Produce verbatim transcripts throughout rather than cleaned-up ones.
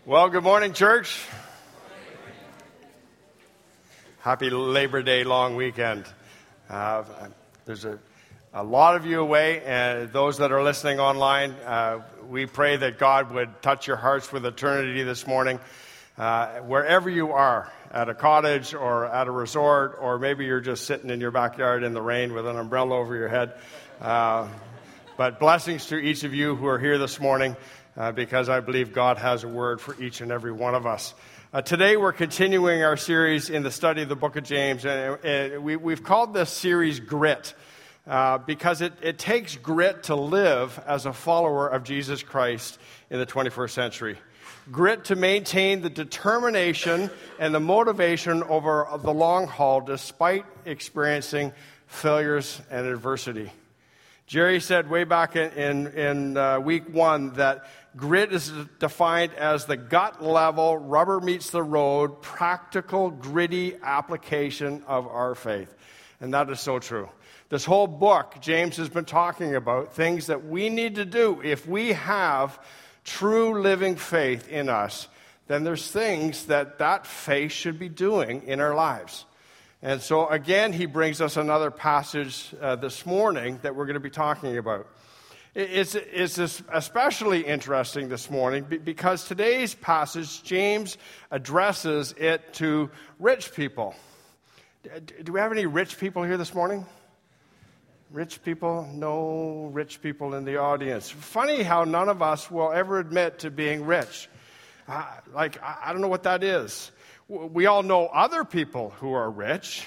Well, good morning, church. Happy Labor Day long weekend. Uh, there's a, a lot of you away, and those that are listening online, uh, we pray that God would touch your hearts with eternity this morning. Uh, wherever you are, at a cottage or at a resort, or maybe you're just sitting in your backyard in the rain with an umbrella over your head. Uh, but blessings to each of you who are here this morning. Uh, because I believe God has a word for each and every one of us. Uh, today we're continuing our series in the study of the book of James, and, and we, we've called this series Grit, uh, because it, it takes grit to live as a follower of Jesus Christ in the twenty-first century. Grit to maintain the determination and the motivation over the long haul despite experiencing failures and adversity. Jerry said way back in, in, in uh, week one that grit is defined as the gut level, rubber meets the road, practical, gritty application of our faith. And that is so true. This whole book, James has been talking about things that we need to do. If we have true living faith in us, then there's things that that faith should be doing in our lives. And so, again, he brings us another passage uh, this morning that we're going to be talking about. It's, it's especially interesting this morning because today's passage, James addresses it to rich people. Do we have any rich people here this morning? Rich people? No rich people in the audience. Funny how none of us will ever admit to being rich. Uh, like, I don't know what that is. We all know other people who are rich,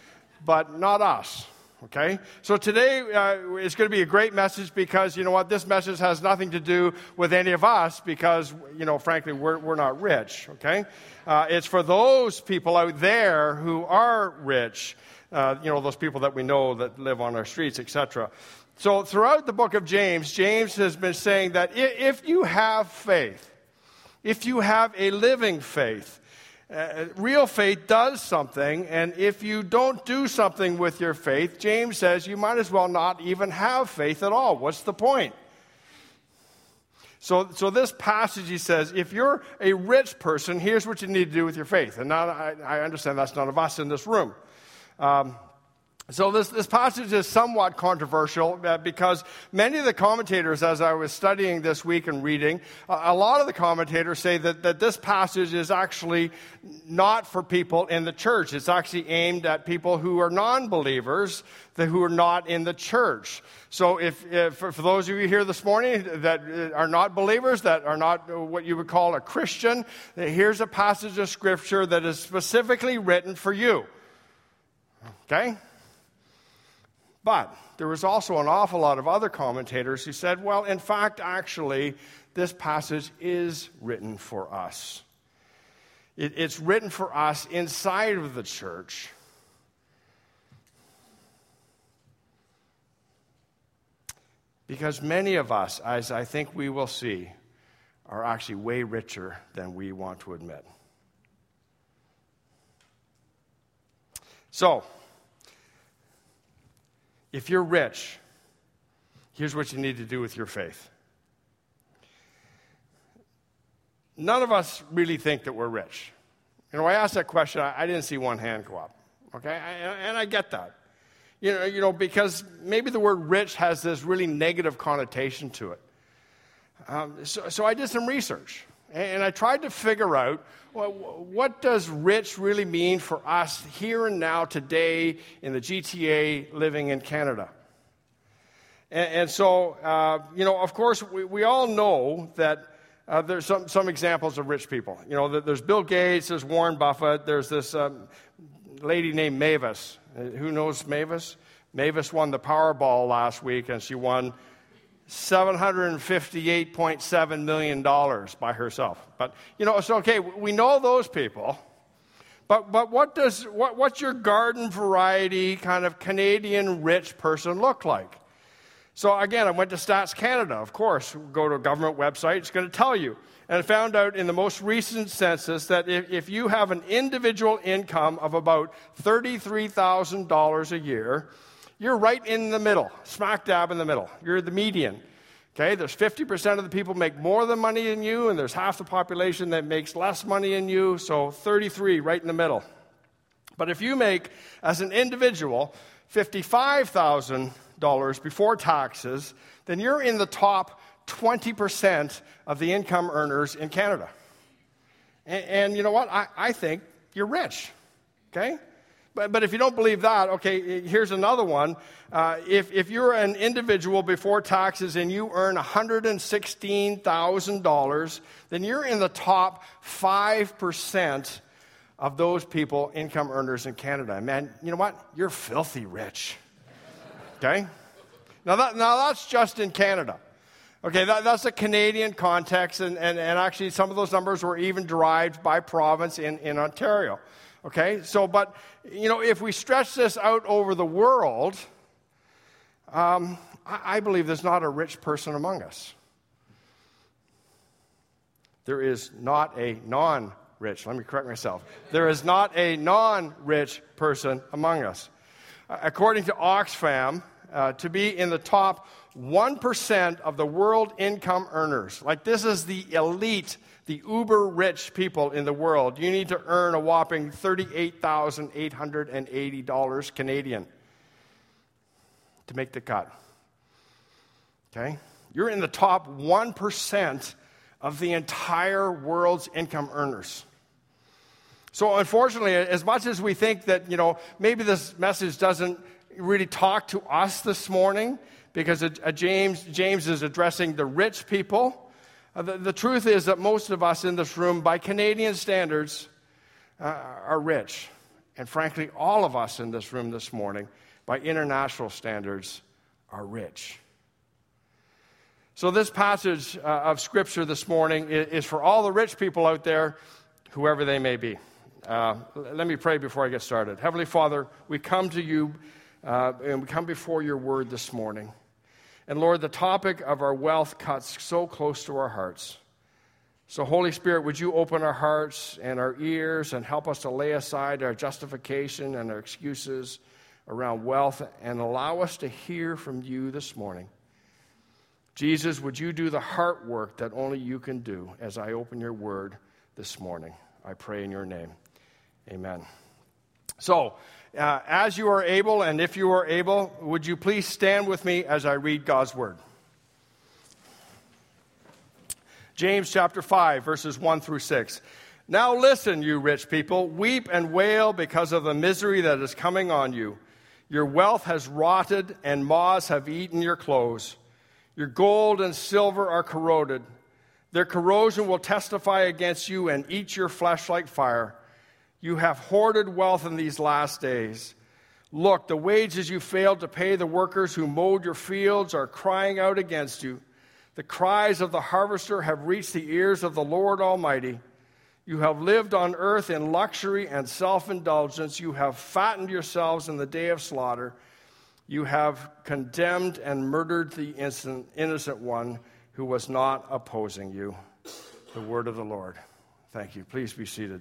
but not us, okay? So today uh, is going to be a great message because, you know what, this message has nothing to do with any of us because, you know, frankly, we're, we're not rich, okay? Uh, it's for those people out there who are rich, uh, you know, those people that we know that live on our streets, et cetera. So throughout the book of James, James has been saying that if you have faith, if you have a living faith, Uh, real faith does something, and if you don't do something with your faith, James says you might as well not even have faith at all. What's the point? So, so this passage, he says, if you're a rich person, here's what you need to do with your faith. And now I, I understand that's none of us in this room. Um, So this, this passage is somewhat controversial uh, because many of the commentators, as I was studying this week and reading, uh, a lot of the commentators say that, that this passage is actually not for people in the church. It's actually aimed at people who are non-believers, that, who are not in the church. So if, if for, for those of you here this morning that are not believers, that are not what you would call a Christian, here's a passage of Scripture that is specifically written for you. Okay? But there was also an awful lot of other commentators who said, well, in fact, actually, this passage is written for us. It, it's written for us inside of the church. Because many of us, as I think we will see, are actually way richer than we want to admit. So, if you're rich, here's what you need to do with your faith. None of us really think that we're rich. You know, I asked that question, I didn't see one hand go up, okay? And I get that. You know, you know, because maybe the word rich has this really negative connotation to it. Um, so, so I did some research, and I tried to figure out, well, what does rich really mean for us here and now today in the G T A living in Canada? And, and so, uh, you know, of course, we, we all know that uh, there's some, some examples of rich people. You know, there's Bill Gates, there's Warren Buffett, there's this um, lady named Mavis. Who knows Mavis? Mavis won the Powerball last week, and she won seven hundred fifty-eight point seven million dollars by herself. But, you know, it's okay. We know those people. But but what does what what's your garden variety kind of Canadian rich person look like? So, again, I went to Stats Canada, of course. Go to a government website. It's going to tell you. And I found out in the most recent census that if, if you have an individual income of about thirty-three thousand dollars a year, you're right in the middle, smack dab in the middle. You're the median. Okay, there's fifty percent of the people make more than money than you, and there's half the population that makes less money than you, so thirty-three right in the middle. But if you make, as an individual, fifty-five thousand dollars before taxes, then you're in the top twenty percent of the income earners in Canada. And, and you know what? I, I think you're rich, okay? But, but if you don't believe that, okay, here's another one. Uh, if, if you're an individual before taxes and you earn one hundred sixteen thousand dollars, then you're in the top five percent of those people, income earners in Canada. Man, you know what? You're filthy rich, okay? Now, that, now that's just in Canada. Okay, that, that's a Canadian context, and, and, and actually some of those numbers were even derived by province in, in Ontario. Okay, so, but, you know, if we stretch this out over the world, um, I, I believe there's not a rich person among us. There is not a non-rich, let me correct myself. There is not a non-rich person among us. Uh, according to Oxfam, uh, to be in the top one percent of the world income earners, like this is the elite, the uber-rich people in the world, you need to earn a whopping thirty-eight thousand eight hundred eighty dollars Canadian to make the cut. Okay? You're in the top one percent of the entire world's income earners. So unfortunately, as much as we think that, you know, maybe this message doesn't really talk to us this morning, because a, a James, James is addressing the rich people, Uh, the, the truth is that most of us in this room, by Canadian standards, uh, are rich. And frankly, all of us in this room this morning, by international standards, are rich. So this passage uh, of Scripture this morning is, is for all the rich people out there, whoever they may be. Uh, let me pray before I get started. Heavenly Father, we come to you, uh, and we come before your word this morning. And Lord, the topic of our wealth cuts so close to our hearts. So Holy Spirit, would you open our hearts and our ears and help us to lay aside our justification and our excuses around wealth and allow us to hear from you this morning. Jesus, would you do the heart work that only you can do as I open your word this morning? I pray in your name. Amen. So, Uh, as you are able, and if you are able, would you please stand with me as I read God's word? James chapter five, verses one through six. Now listen, you rich people, weep and wail because of the misery that is coming on you. Your wealth has rotted, and moths have eaten your clothes. Your gold and silver are corroded. Their corrosion will testify against you and eat your flesh like fire. You have hoarded wealth in these last days. Look, the wages you failed to pay the workers who mowed your fields are crying out against you. The cries of the harvester have reached the ears of the Lord Almighty. You have lived on earth in luxury and self-indulgence. You have fattened yourselves in the day of slaughter. You have condemned and murdered the innocent one who was not opposing you. The word of the Lord. Thank you. Please be seated.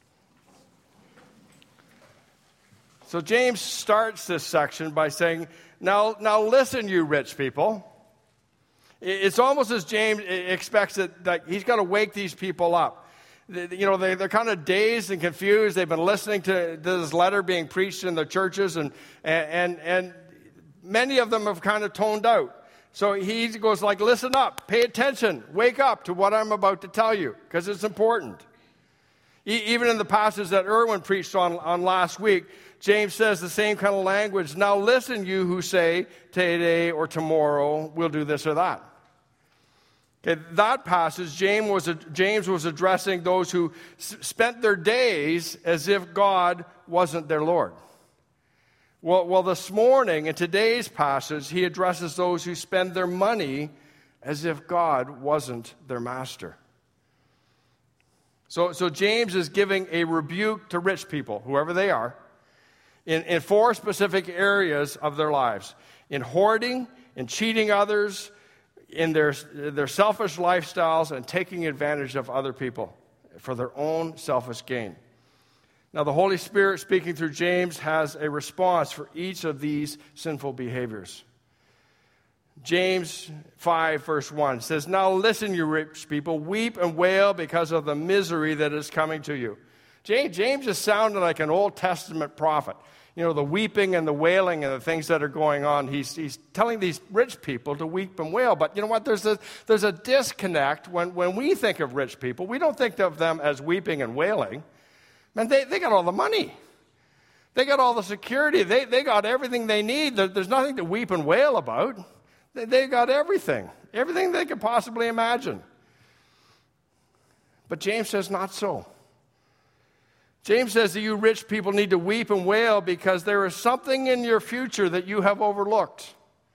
So James starts this section by saying, now, now listen, you rich people. It's almost as James expects that, that he's got to wake these people up. You know, they, they're kind of dazed and confused. They've been listening to this letter being preached in their churches, and, and, and many of them have kind of toned out. So he goes like, listen up, pay attention, wake up to what I'm about to tell you, because it's important. Even in the passage that Erwin preached on, on last week, James says the same kind of language. Now listen, you who say today or tomorrow we'll do this or that. Okay, that passage, James was, James was addressing those who s- spent their days as if God wasn't their Lord. Well, well, this morning, in today's passage, he addresses those who spend their money as if God wasn't their master. So, so James is giving a rebuke to rich people, whoever they are, in, in four specific areas of their lives. In hoarding, in cheating others, in their, their selfish lifestyles, and taking advantage of other people for their own selfish gain. Now, the Holy Spirit, speaking through James, has a response for each of these sinful behaviors. James five, verse one says, "Now listen, you rich people, weep and wail because of the misery that is coming to you." James, James is sounding like an Old Testament prophet. You know, the weeping and the wailing and the things that are going on. He's, he's telling these rich people to weep and wail. But you know what? There's a, there's a disconnect when, when we think of rich people. We don't think of them as weeping and wailing. Man, they, they got all the money. They got all the security. They, they got everything they need. There, there's nothing to weep and wail about. They, they got everything. Everything they could possibly imagine. But James says not so. James says that you rich people need to weep and wail because there is something in your future that you have overlooked.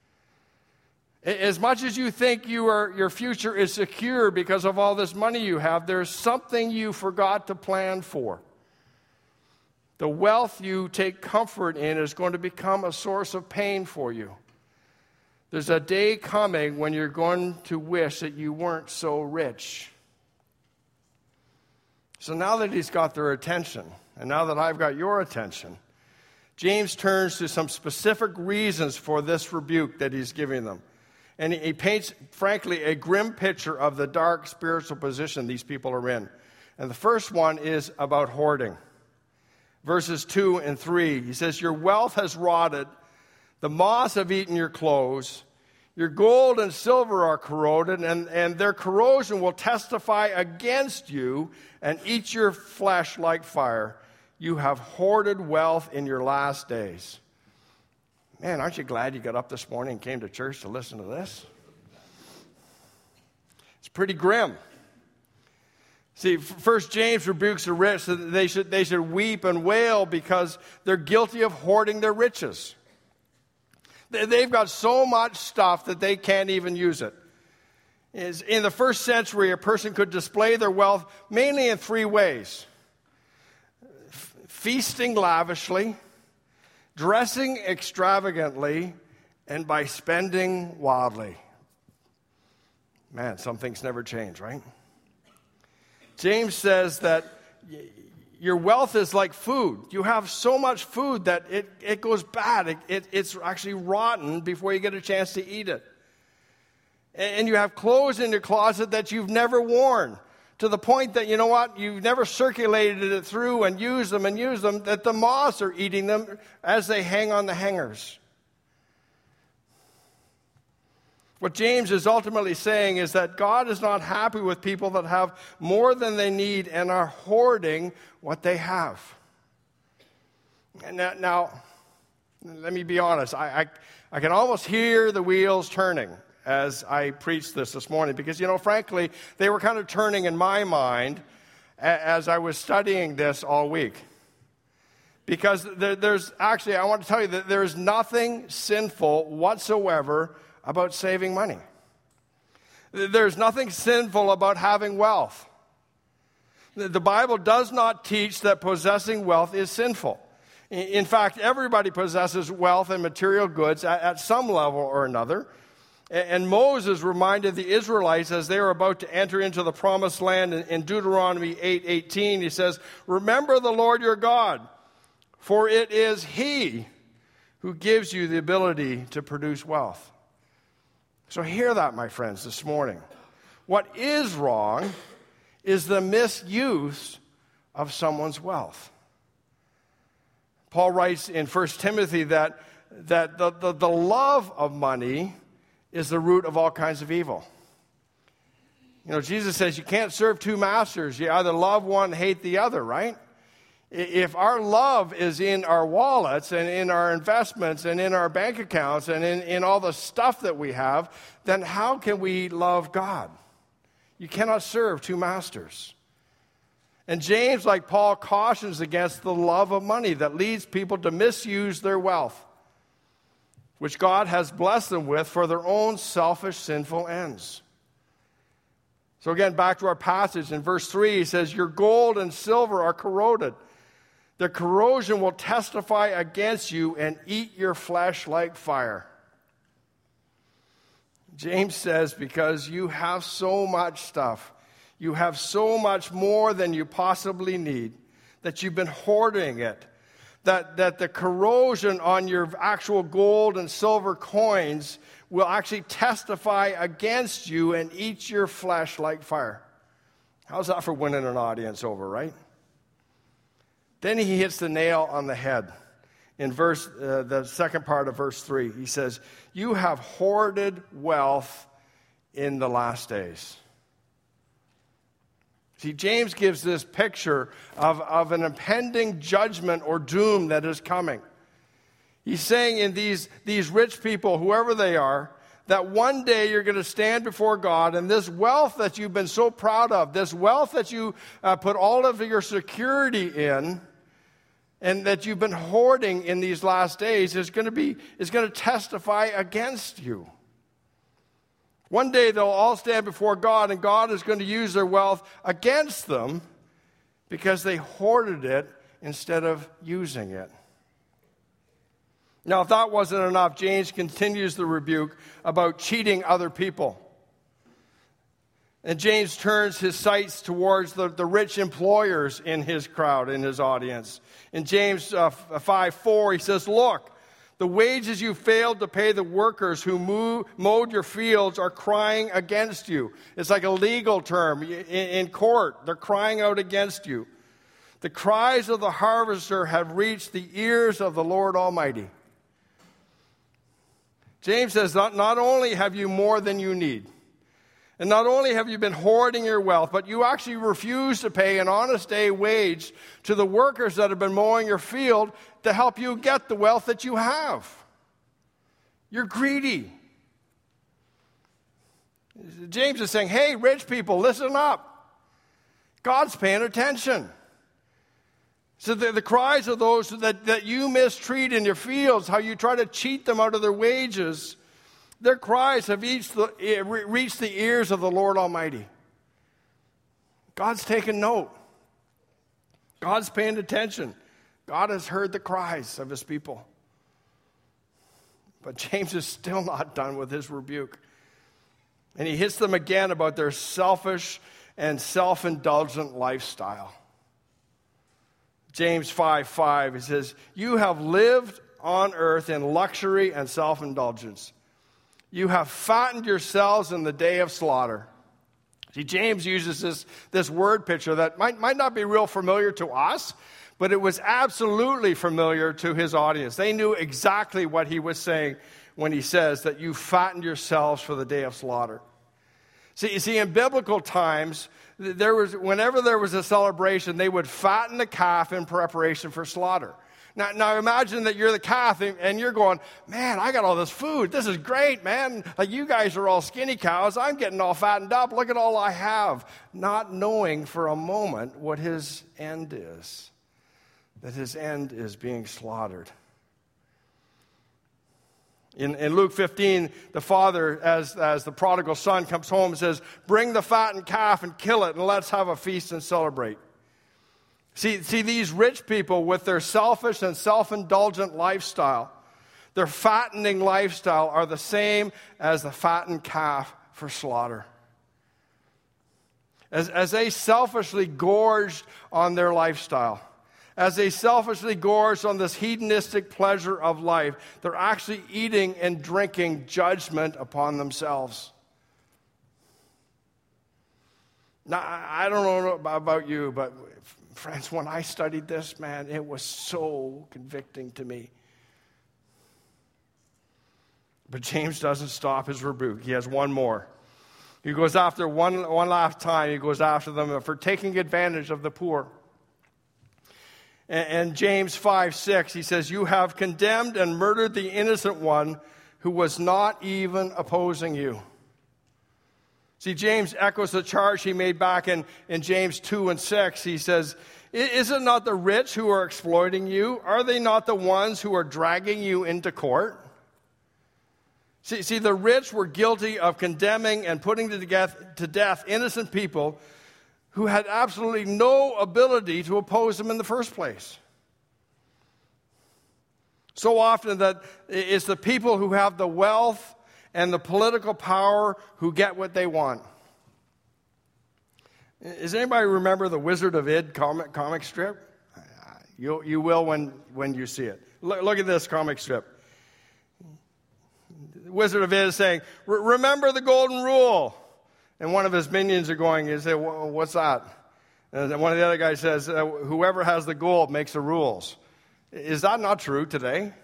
As much as you think you are, your future is secure because of all this money you have, there's something you forgot to plan for. The wealth you take comfort in is going to become a source of pain for you. There's a day coming when you're going to wish that you weren't so rich. So now that he's got their attention, and now that I've got your attention, James turns to some specific reasons for this rebuke that he's giving them. And he paints, frankly, a grim picture of the dark spiritual position these people are in. And the first one is about hoarding. Verses two and three, he says, "Your wealth has rotted, the moths have eaten your clothes, your gold and silver are corroded, and, and their corrosion will testify against you and eat your flesh like fire. You have hoarded wealth in your last days." Man, aren't you glad you got up this morning and came to church to listen to this? It's pretty grim. See, first James rebukes the rich that they should, they should weep and wail because they're guilty of hoarding their riches. They've got so much stuff that they can't even use it. In the first century, a person could display their wealth mainly in three ways: feasting lavishly, dressing extravagantly, and by spending wildly. Man, some things never change, right? James says that your wealth is like food. You have so much food that it, it goes bad. It, it, it's actually rotten before you get a chance to eat it. And, and you have clothes in your closet that you've never worn, to the point that, you know what, you've never circulated it through and used them and used them, that the moths are eating them as they hang on the hangers. What James is ultimately saying is that God is not happy with people that have more than they need and are hoarding what they have. And now, now let me be honest. I, I, I can almost hear the wheels turning as I preached this this morning because, you know, frankly, they were kind of turning in my mind as I was studying this all week. Because there, there's actually, I want to tell you that there's nothing sinful whatsoever about saving money. There's nothing sinful about having wealth. The Bible does not teach that possessing wealth is sinful. In fact, everybody possesses wealth and material goods at some level or another. And Moses reminded the Israelites as they were about to enter into the promised land in Deuteronomy eight eighteen, he says, "Remember the Lord your God, for it is He who gives you the ability to produce wealth." So hear that, my friends, this morning. What is wrong is the misuse of someone's wealth. Paul writes in First Timothy that, that the, the, the love of money is the root of all kinds of evil. You know, Jesus says you can't serve two masters. You either love one, hate the other, right? If our love is in our wallets and in our investments and in our bank accounts and in, in all the stuff that we have, then how can we love God? You cannot serve two masters. And James, like Paul, cautions against the love of money that leads people to misuse their wealth, which God has blessed them with for their own selfish, sinful ends. So again, back to our passage in verse three, he says, "Your gold and silver are corroded. The corrosion will testify against you and eat your flesh like fire." James says, because you have so much stuff, you have so much more than you possibly need, that you've been hoarding it, that, that the corrosion on your actual gold and silver coins will actually testify against you and eat your flesh like fire. How's that for winning an audience over, right? Then he hits the nail on the head. In verse, uh, the second part of verse three, he says, you have hoarded wealth in the last days. See, James gives this picture of, of an impending judgment or doom that is coming. He's saying in these, these rich people, whoever they are, that one day you're going to stand before God, and this wealth that you've been so proud of, this wealth that you uh, put all of your security in, and that you've been hoarding in these last days, is going to be is going to testify against you. One day they'll all stand before God, and God is going to use their wealth against them because they hoarded it instead of using it. Now, if that wasn't enough, James continues the rebuke about cheating other people. And James turns his sights towards the, the rich employers in his crowd, in his audience. In James uh, five four, he says, look, the wages you failed to pay the workers who moo- mowed your fields are crying against you. It's like a legal term. In, in court, they're crying out against you. The cries of the harvester have reached the ears of the Lord Almighty. James says, not, not only have you more than you need, and not only have you been hoarding your wealth, but you actually refuse to pay an honest day wage to the workers that have been mowing your field to help you get the wealth that you have. You're greedy. James is saying, hey, rich people, listen up. God's paying attention. So the, the cries of those that, that you mistreat in your fields, how you try to cheat them out of their wages, their cries have reached the, reached the ears of the Lord Almighty. God's taken note. God's paying attention. God has heard the cries of his people. But James is still not done with his rebuke. And he hits them again about their selfish and self-indulgent lifestyle. James five five, he says, you have lived on earth in luxury and self-indulgence. You have fattened yourselves in the day of slaughter. See, James uses this, this word picture that might, might not be real familiar to us, but it was absolutely familiar to his audience. They knew exactly what he was saying when he says that you fattened yourselves for the day of slaughter. See, you see, in biblical times, there was whenever there was a celebration, they would fatten the calf in preparation for slaughter. Now, now imagine that you're the calf and you're going, man, I got all this food. This is great, man. Like, you guys are all skinny cows. I'm getting all fattened up. Look at all I have. Not knowing for a moment what his end is. That his end is being slaughtered. In, in Luke fifteen, the father, as, as the prodigal son comes home, and says, bring the fattened calf and kill it, and let's have a feast and celebrate. See, see, these rich people with their selfish and self-indulgent lifestyle, their fattening lifestyle, are the same as the fattened calf for slaughter. As, as they selfishly gorged on their lifestyle, as they selfishly gorge on this hedonistic pleasure of life, they're actually eating and drinking judgment upon themselves. Now, I don't know about you, but friends, when I studied this, man, it was so convicting to me. But James doesn't stop his rebuke. He has one more. He goes after one, one last time, he goes after them for taking advantage of the poor. And James five six, he says, you have condemned and murdered the innocent one who was not even opposing you. See, James echoes the charge he made back in, in James two and six. He says, is it not the rich who are exploiting you? Are they not the ones who are dragging you into court? See, see the rich were guilty of condemning and putting to death, to death innocent people who had absolutely no ability to oppose them in the first place. So often that it's the people who have the wealth and the political power who get what they want. Does anybody remember the Wizard of Id comic, comic strip? You, you will when, when you see it. Look, look at this comic strip. The Wizard of Oz saying, remember the golden rule. And one of his minions are going, you say, what's that? And one of the other guys says, uh, whoever has the gold makes the rules. Is that not true today?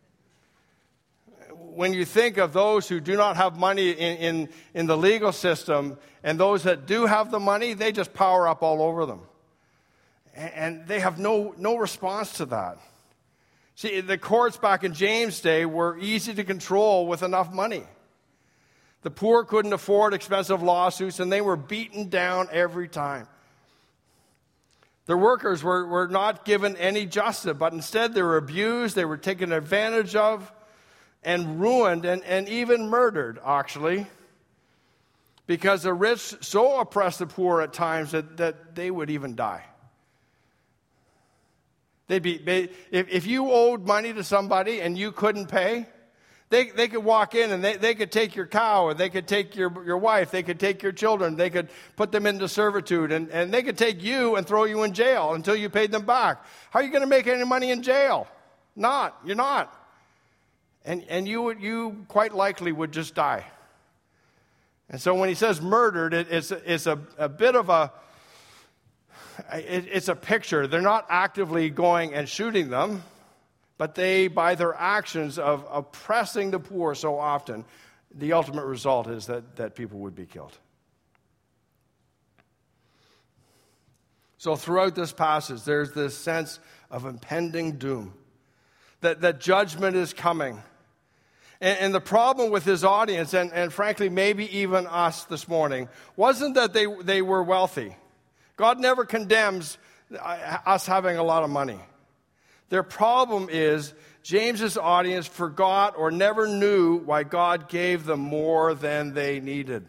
When you think of those who do not have money in, in, in the legal system and those that do have the money, they just power up all over them. And, and they have no, no response to that. See, the courts back in James' day were easy to control with enough money. The poor couldn't afford expensive lawsuits, and they were beaten down every time. Their workers were, were not given any justice, but instead they were abused, they were taken advantage of, and ruined, and, and even murdered, actually, because the rich so oppressed the poor at times that, that they would even die. They'd be, they, if, if you owed money to somebody and you couldn't pay, they, they could walk in and they, they could take your cow, or they could take your, your wife, they could take your children, they could put them into servitude, and, and they could take you and throw you in jail until you paid them back. How are you going to make any money in jail? Not. You're not. And, and you, would, you quite likely would just die. And so when he says murdered, it, it's, it's a, a bit of a, it, it's a picture. They're not actively going and shooting them, but they, by their actions of oppressing the poor so often, the ultimate result is that, that people would be killed. So throughout this passage, there's this sense of impending doom, that, that judgment is coming. And, and the problem with his audience, and, and frankly maybe even us this morning, wasn't that they, they were wealthy. God never condemns us having a lot of money. Their problem is James's audience forgot or never knew why God gave them more than they needed.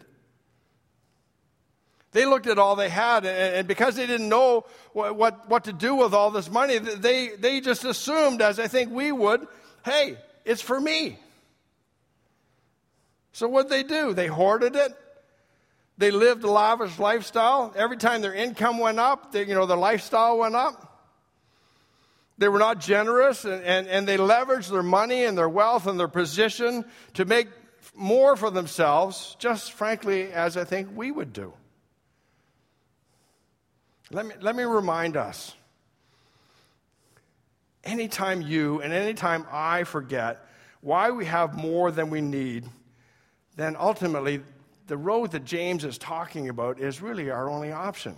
They looked at all they had, and because they didn't know what, what, what to do with all this money, they, they just assumed, as I think we would, hey, it's for me. So what'd they do? They hoarded it. They lived a lavish lifestyle. Every time their income went up, they, you know, their lifestyle went up. They were not generous, and, and, and they leveraged their money and their wealth and their position to make more for themselves, just frankly, as I think we would do. Let me, let me remind us, anytime you and anytime I forget why we have more than we need, then ultimately the road that James is talking about is really our only option.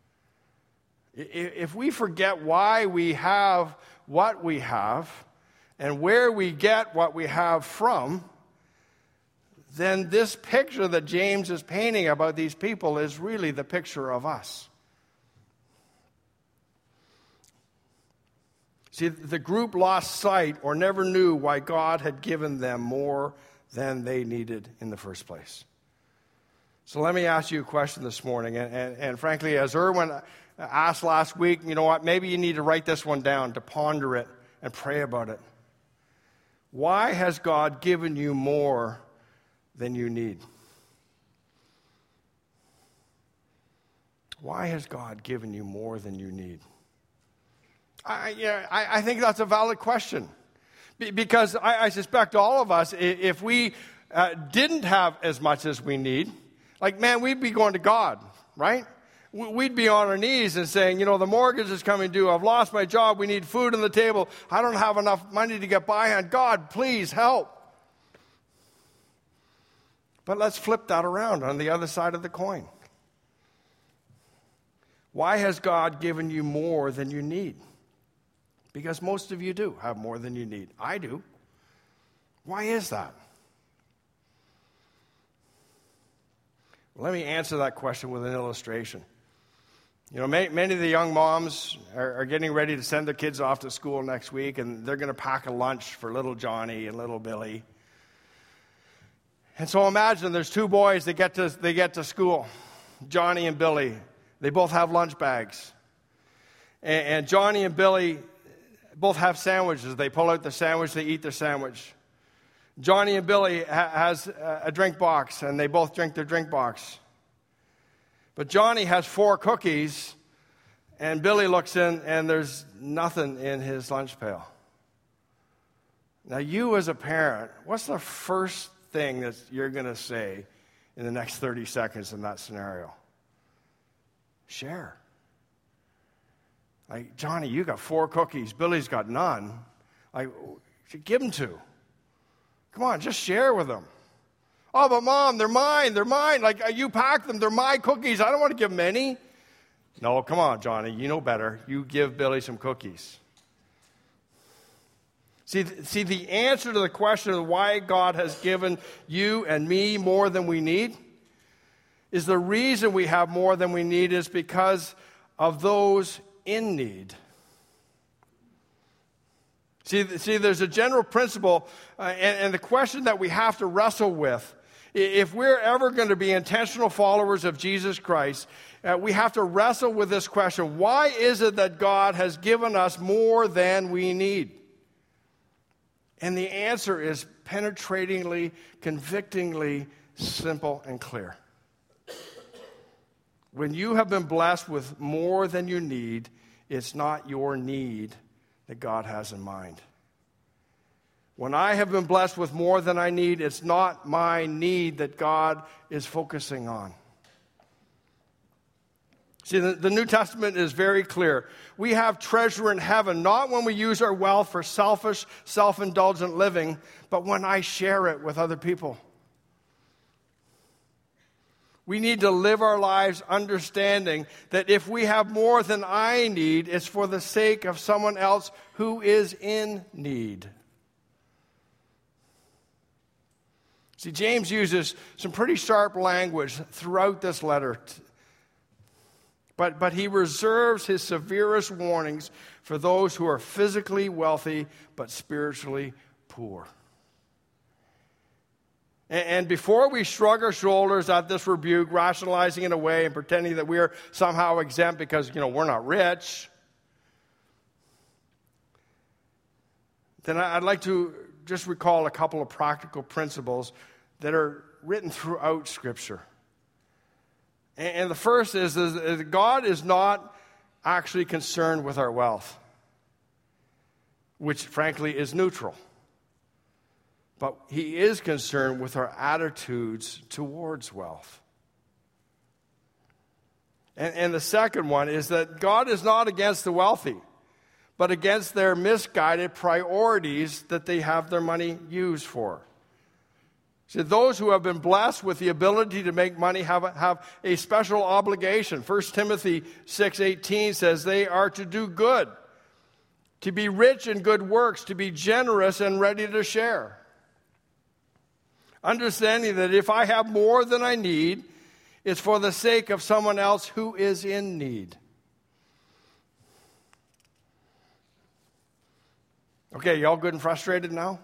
If we forget why we have what we have and where we get what we have from, then this picture that James is painting about these people is really the picture of us. See, the group lost sight or never knew why God had given them more than they needed in the first place. So let me ask you a question this morning. And, and, and frankly, as Erwin asked last week, you know what, maybe you need to write this one down, to ponder it and pray about it. Why has God given you more than you need? Why has God given you more than you need? I, yeah, I, I think that's a valid question. Because I, I suspect all of us, if we uh, didn't have as much as we need, like, man, we'd be going to God, right? We'd be on our knees and saying, you know, the mortgage is coming due. I've lost my job. We need food on the table. I don't have enough money to get by on. God, please help. But let's flip that around on the other side of the coin. Why has God given you more than you need? Because most of you do have more than you need. I do. Why is that? Well, let me answer that question with an illustration. You know, many, many of the young moms are, are getting ready to send their kids off to school next week, and they're going to pack a lunch for little Johnny and little Billy. And so imagine there's two boys that get to they get to school, Johnny and Billy. They both have lunch bags. And, and Johnny and Billy both have sandwiches. They pull out the sandwich, they eat their sandwich. Johnny and Billy ha- has a drink box, and they both drink their drink box. But Johnny has four cookies, and Billy looks in, and there's nothing in his lunch pail. Now, you as a parent, what's the first thing that you're going to say in the next thirty seconds in that scenario? Share. Like, Johnny, you got four cookies. Billy's got none. Like, give them to. Come on, just share with them. Oh, but Mom, they're mine. They're mine. Like, you packed them. They're my cookies. I don't want to give them any. No, come on, Johnny. You know better. You give Billy some cookies. See, see, the answer to the question of why God has given you and me more than we need is the reason we have more than we need is because of those in need. See, see there's a general principle, uh, and, and the question that we have to wrestle with, if we're ever going to be intentional followers of Jesus Christ, uh, we have to wrestle with this question: why is it that God has given us more than we need? And the answer is penetratingly, convictingly simple and clear. When you have been blessed with more than you need, it's not your need that God has in mind. When I have been blessed with more than I need, it's not my need that God is focusing on. See, the, the New Testament is very clear. We have treasure in heaven, not when we use our wealth for selfish, self-indulgent living, but when I share it with other people. We need to live our lives understanding that if we have more than I need, it's for the sake of someone else who is in need. See, James uses some pretty sharp language throughout this letter. But, but he reserves his severest warnings for those who are physically wealthy but spiritually poor. And, and before we shrug our shoulders at this rebuke, rationalizing it away and pretending that we are somehow exempt because, you know, we're not rich, then I'd like to just recall a couple of practical principles that are written throughout Scripture. And the first is, is that God is not actually concerned with our wealth, which frankly is neutral. But he is concerned with our attitudes towards wealth. And, and the second one is that God is not against the wealthy, but against their misguided priorities that they have their money used for. See, those who have been blessed with the ability to make money have a, have a special obligation. First Timothy six eighteen says they are to do good, to be rich in good works, to be generous and ready to share. Understanding that if I have more than I need, it's for the sake of someone else who is in need. Okay, y'all good and frustrated now?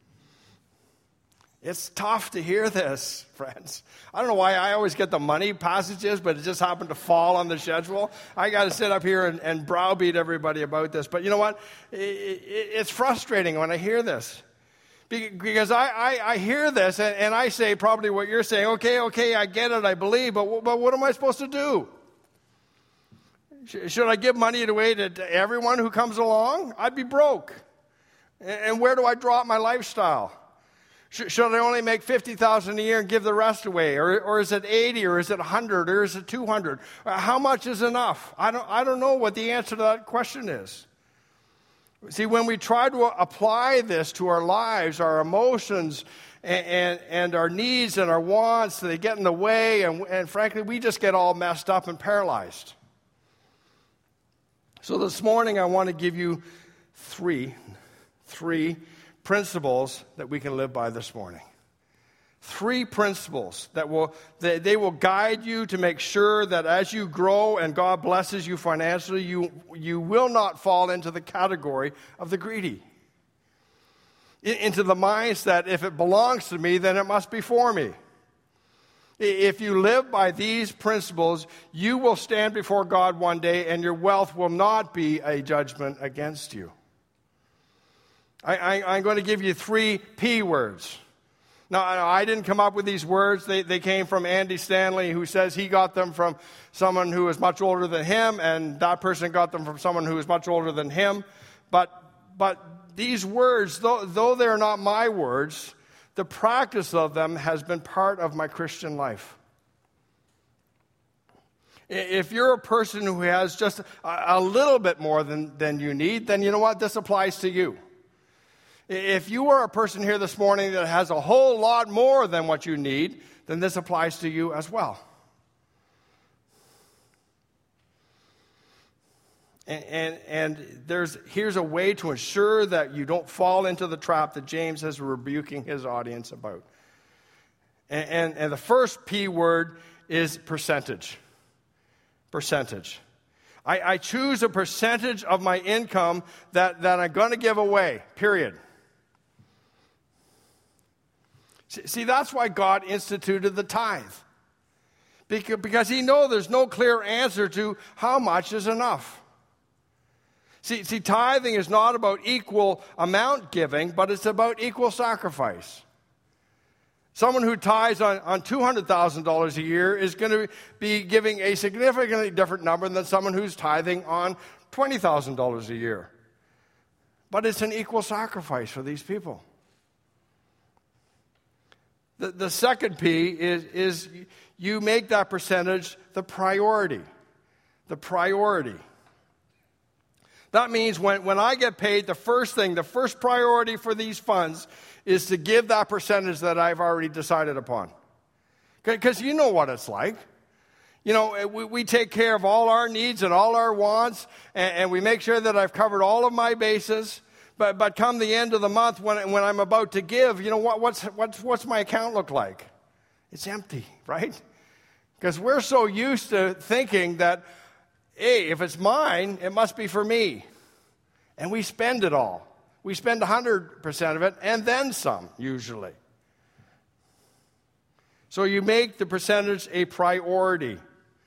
It's tough to hear this, friends. I don't know why I always get the money passages, but it just happened to fall on the schedule. I got to sit up here and, and browbeat everybody about this. But you know what? It, it, it's frustrating when I hear this. Because I, I, I hear this, and, and I say probably what you're saying. Okay, okay, I get it, I believe, but, but what am I supposed to do? Should I give money away to, to everyone who comes along? I'd be broke. And, and where do I drop my lifestyle? Should I only make fifty thousand dollars a year and give the rest away? Or, or is it eighty, or is it one hundred, or is it two hundred? How much is enough? I don't, I don't know what the answer to that question is. See, when we try to apply this to our lives, our emotions and, and, and our needs and our wants, they get in the way, and, and frankly, we just get all messed up and paralyzed. So this morning, I want to give you three, three principles that we can live by this morning. Three principles that will they, they will guide you to make sure that as you grow and God blesses you financially, you, you will not fall into the category of the greedy. Into the mindset, if it belongs to me, then it must be for me. If you live by these principles, you will stand before God one day and your wealth will not be a judgment against you. I, I, I'm going to give you three P words. Now, I didn't come up with these words. They, they came from Andy Stanley, who says he got them from someone who is much older than him, and that person got them from someone who is much older than him. But, but these words, though, though they're not my words, the practice of them has been part of my Christian life. If you're a person who has just a, a little bit more than, than you need, then you know what? This applies to you. If you are a person here this morning that has a whole lot more than what you need, then this applies to you as well. And, and, and there's here's a way to ensure that you don't fall into the trap that James is rebuking his audience about. And, and, and the first P word is percentage. Percentage. I, I choose a percentage of my income that, that I'm going to give away, period. See, see, that's why God instituted the tithe. Because, because he knows there's no clear answer to how much is enough. See, see, tithing is not about equal amount giving, but it's about equal sacrifice. Someone who tithes on, on two hundred thousand dollars a year is going to be giving a significantly different number than someone who's tithing on twenty thousand dollars a year. But it's an equal sacrifice for these people. The, the second P is, is you make that percentage the priority. The priority. That means when, when I get paid, the first thing, the first priority for these funds is to give that percentage that I've already decided upon. Because you know what it's like. You know, we, we take care of all our needs and all our wants, and, and we make sure that I've covered all of my bases. But but come the end of the month, when when I'm about to give, you know, what what's what's what's my account look like? It's empty, right? Because we're so used to thinking that, hey, if it's mine, it must be for me. And we spend it all. We spend one hundred percent of it and then some, usually. So you make the percentage a priority.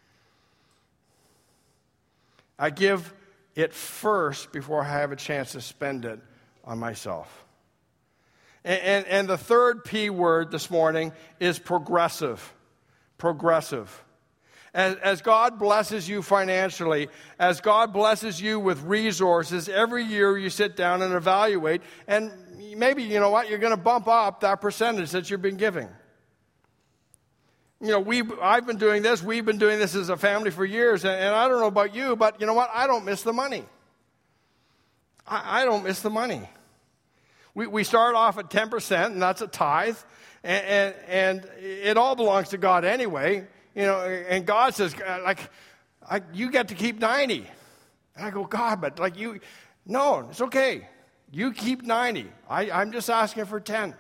I give it first before I have a chance to spend it on myself. And, and, and the third P word this morning is progressive. Progressive. As, as God blesses you financially, as God blesses you with resources, every year you sit down and evaluate, and maybe, you know what, you're going to bump up that percentage that you've been giving. You know, we I've been doing this, we've been doing this as a family for years, and, and I don't know about you, but you know what, I don't miss the money. I, I don't miss the money. We we start off at ten percent, and that's a tithe, and, and, and it all belongs to God anyway. You know, and God says, like, I, you get to keep ninety. And I go, God, but like you, no, it's okay. You keep ninety. I, I'm just asking for ten.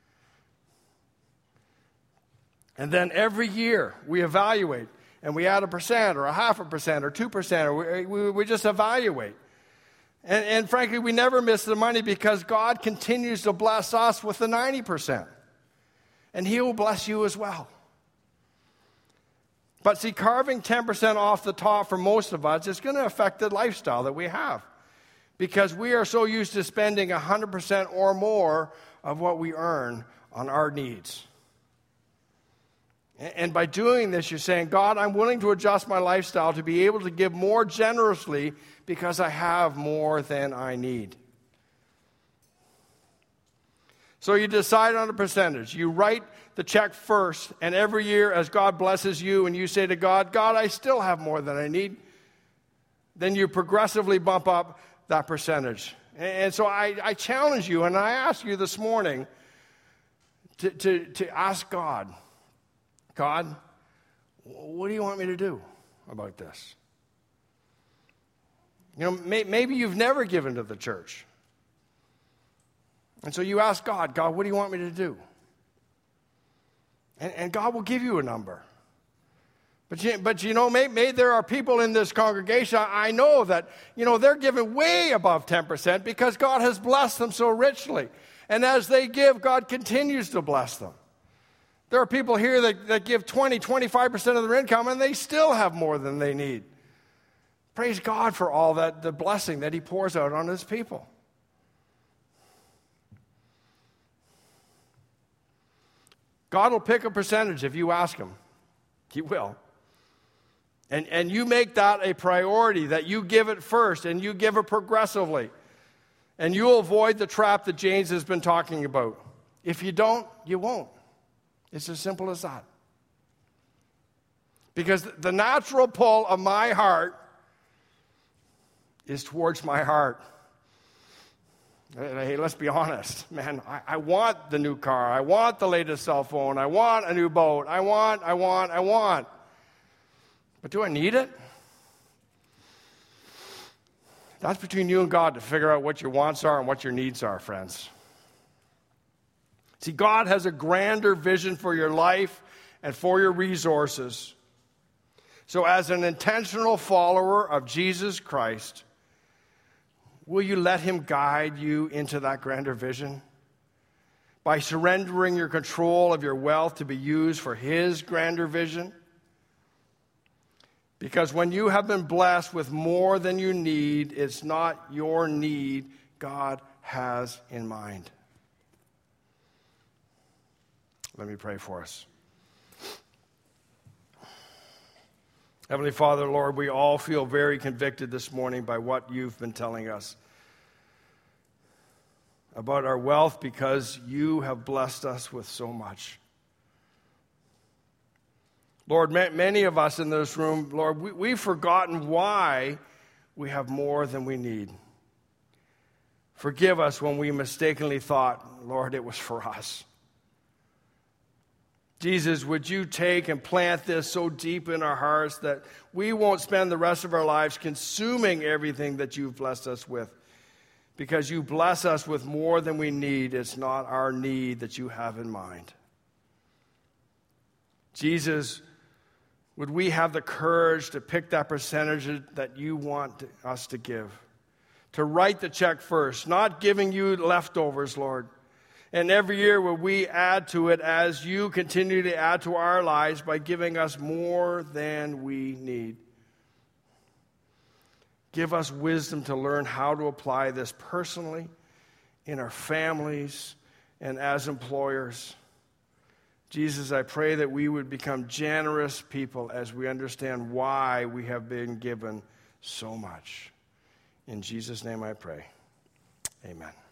And then every year we evaluate, and we add a percent or a half a percent or two percent, or we, we, we just evaluate. And, and frankly, we never miss the money because God continues to bless us with the ninety percent. And he will bless you as well. But see, carving ten percent off the top for most of us is going to affect the lifestyle that we have. Because we are so used to spending one hundred percent or more of what we earn on our needs. And by doing this, you're saying, God, I'm willing to adjust my lifestyle to be able to give more generously because I have more than I need. So you decide on a percentage. You write the check first, and every year as God blesses you and you say to God, God, I still have more than I need, then you progressively bump up that percentage. And so I, I challenge you, and I ask you this morning to, to, to ask God, God, what do you want me to do about this? You know, may, maybe you've never given to the church. And so you ask God, God, what do you want me to do? And, and God will give you a number. But you, but you know, maybe, maybe there are people in this congregation, I know that, you know, they're giving way above ten percent because God has blessed them so richly. And as they give, God continues to bless them. There are people here that, that give twenty, twenty-five percent of their income, and they still have more than they need. Praise God for all that, the blessing that he pours out on his people. God will pick a percentage if you ask him. He will. And, and you make that a priority, that you give it first, and you give it progressively. And you'll avoid the trap that James has been talking about. If you don't, you won't. It's as simple as that. Because the natural pull of my heart is towards my heart. Hey, let's be honest, man. I, I want the new car. I want the latest cell phone. I want a new boat. I want, I want, I want. But do I need it? That's between you and God to figure out what your wants are and what your needs are, friends. See, God has a grander vision for your life and for your resources. So as an intentional follower of Jesus Christ, will you let him guide you into that grander vision? By surrendering your control of your wealth to be used for his grander vision? Because when you have been blessed with more than you need, it's not your need God has in mind. Let me pray for us. Heavenly Father, Lord, we all feel very convicted this morning by what you've been telling us about our wealth, because you have blessed us with so much. Lord, many of us in this room, Lord, we, we've forgotten why we have more than we need. Forgive us when we mistakenly thought, Lord, it was for us. Jesus, would you take and plant this so deep in our hearts that we won't spend the rest of our lives consuming everything that you've blessed us with? Because you bless us with more than we need. It's not our need that you have in mind. Jesus, would we have the courage to pick that percentage that you want us to give? To write the check first, not giving you leftovers, Lord. And every year will we add to it as you continue to add to our lives by giving us more than we need. Give us wisdom to learn how to apply this personally, in our families, and as employers. Jesus, I pray that we would become generous people as we understand why we have been given so much. In Jesus' name I pray. Amen.